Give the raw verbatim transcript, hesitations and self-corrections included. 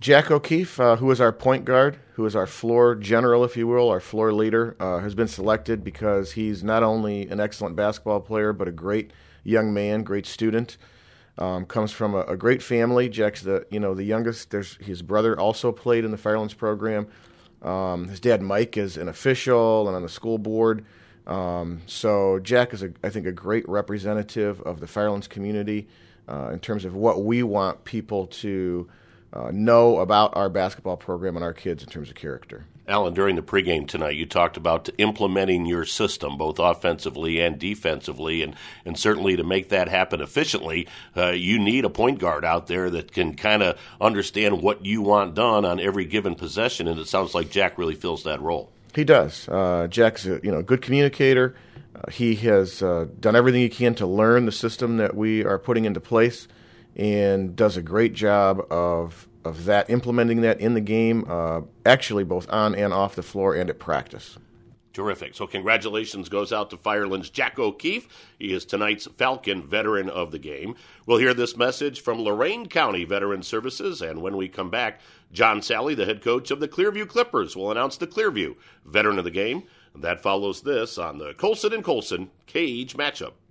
Jack O'Keefe, uh, who is our point guard, who is our floor general, if you will, our floor leader, uh, has been selected because he's not only an excellent basketball player, but a great young man, great student. Um, comes from a, a great family. Jack's the you know the youngest. There's his brother also played in the Firelands program. Um, his dad Mike is an official and on the school board. Um, so Jack is a, I think a great representative of the Firelands community uh, in terms of what we want people to Uh, know about our basketball program and our kids in terms of character. Alan, during the pregame tonight, you talked about implementing your system, both offensively and defensively, and, and certainly to make that happen efficiently, uh, you need a point guard out there that can kind of understand what you want done on every given possession, and it sounds like Jack really fills that role. He does. Uh, Jack's a you know, good communicator. Uh, he has uh, done everything he can to learn the system that we are putting into place, and does a great job of of that, implementing that in the game, uh, actually both on and off the floor and at practice. Terrific. So congratulations goes out to Firelands' Jack O'Keefe. He is tonight's Falcon Veteran of the Game. We'll hear this message from Lorain County Veteran Services, and when we come back, John Sally, the head coach of the Clearview Clippers, will announce the Clearview Veteran of the Game. That follows this on the Colson and Colson Cage Matchup.